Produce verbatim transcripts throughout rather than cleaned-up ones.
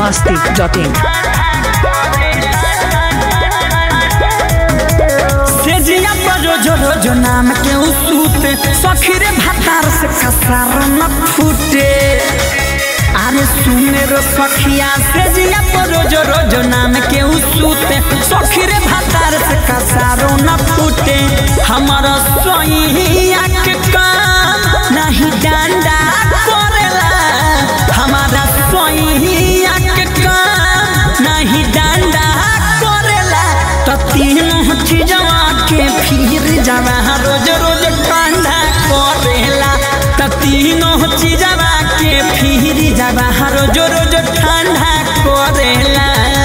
मस्ती dot इन। सेजिया पर रोजो रोजो नाम के उसूते सखीरे भातार से कसार न फूटे। अरे सुने रो सखिया सेजिया पर रोजो रोजो नाम के उसूते सखीरे भातार से कसारो न फूटे। हमारा सोइया के काम नहीं डांडा करेला, हमारा सोइया के काम नहीं डांडा करेला। तो तीनों चीजवा के फिर जावा रोज रोज ठंडा करेला। तो तीनों चीजवा के फिर जावा रोज रोज ठंडा करेला।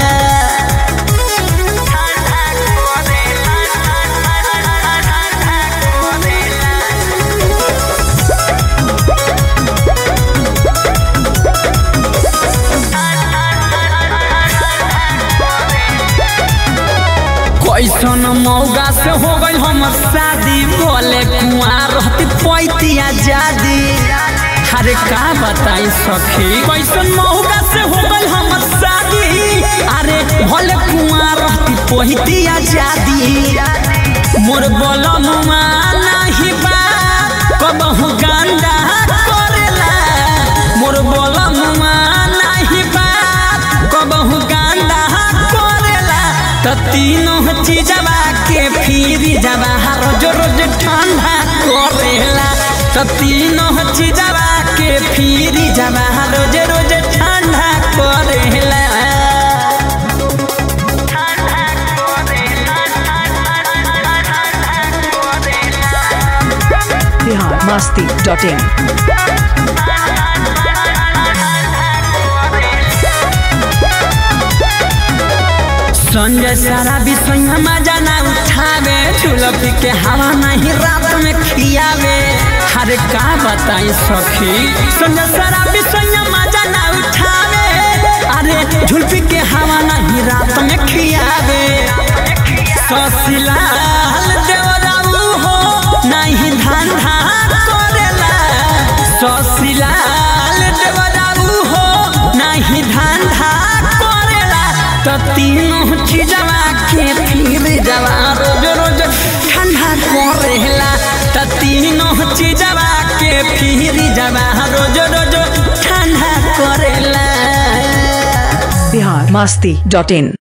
कैसन मौगा से हो गई हम शादी, बोले कुआं रहती पैती आजादी। अरे का बताई सखी कैसन मौगा से हो गई हम शादी, अरे भले कुआं रहती पैती आजादी। मोर बोलमुआ नहीं बात कबहू गांडा करेला, मोर बोलमुआ नहीं बात कबहू गांडा करेला। तो तीनों चीजवा के फिर जावा रोज रोज ठंडा करेला। तो तीनों चीजवा के फिर जावा रोज रोज ठंडा करेला। Bihar Masti dot in. संजय सारा विषय मजा ना उठावे, झुलपी के हवा नहीं रात में खियावे। हरे का बताई सखी संजय सारा विषय मजा ना उठावे, अरे झुलपी के हवा नहीं रात में खियावे। ससिलाल देवराऊ हो नहीं धंधा करेला, ससिलाल देवराऊ हो नहीं धंधा करेला। तो तीनों चीजवा के फिर जावा रोज रोज ठंडा करेला। तो तीनों चीजवा के फिर जावा रोज रोज ठंडा करेला। बिहार मस्ती डॉट इन।